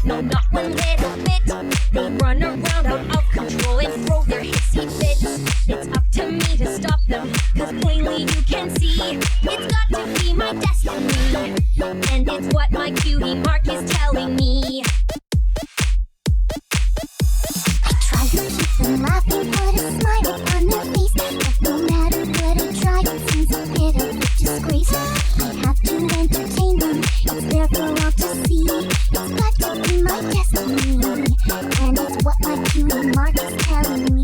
No, not one little bit. They run around out of control and throw their hissy fits. It's up to me to stop them, cause plainly you can see it's got to be my destiny, and it's what my cutie mark is telling me. I try to keep them laughing, put a smile on their face, but no matter what I try, it seems a bit of a disgrace. I have to entertain them, it's there for all to see. It's got to be my destiny, and it's what my cutie mark is telling me.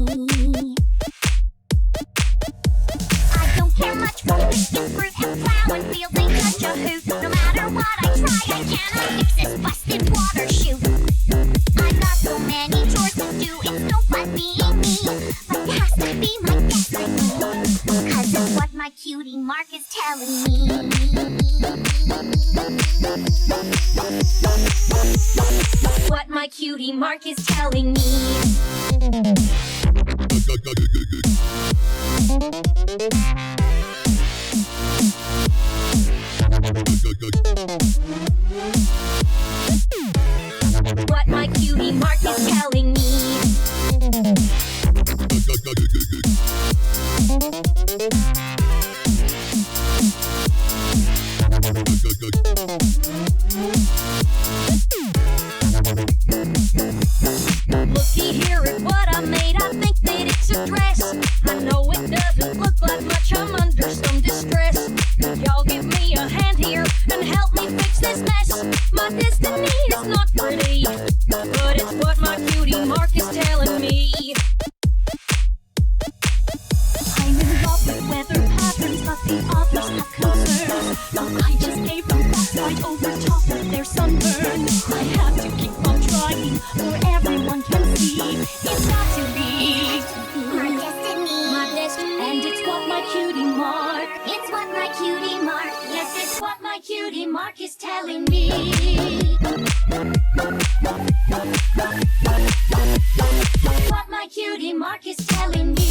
I don't care much for biscuit, fruit, and flower fields, ain't such a hoot. No matter what I try, I cannot fix this busted water chute. I got so many chores to do, it's no fun being me, but it has to be my destiny, cause it's what my cutie mark is telling me. What my cutie mark is telling me. What my cutie mark is telling me. Looky here at what I made, I think that it's a dress. I know it doesn't look like much, I'm under some distress. Could y'all give me a hand here and help me fix this mess? My destiny is not pretty, but it's what my cutie mark is telling me. I'm in love with weather patterns, but the others have concerns. I just gave them frostbite over top of their sunburn. I have to keep on trying, or everyone can see. It's got to be my destiny, and it's what my cutie mark. It's what my cutie mark. Yes, it's what my cutie mark is telling me. What my cutie mark is telling me.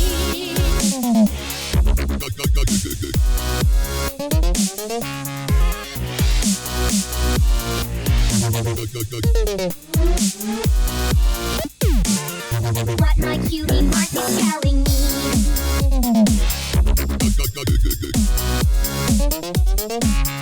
What my cutie mark is telling me.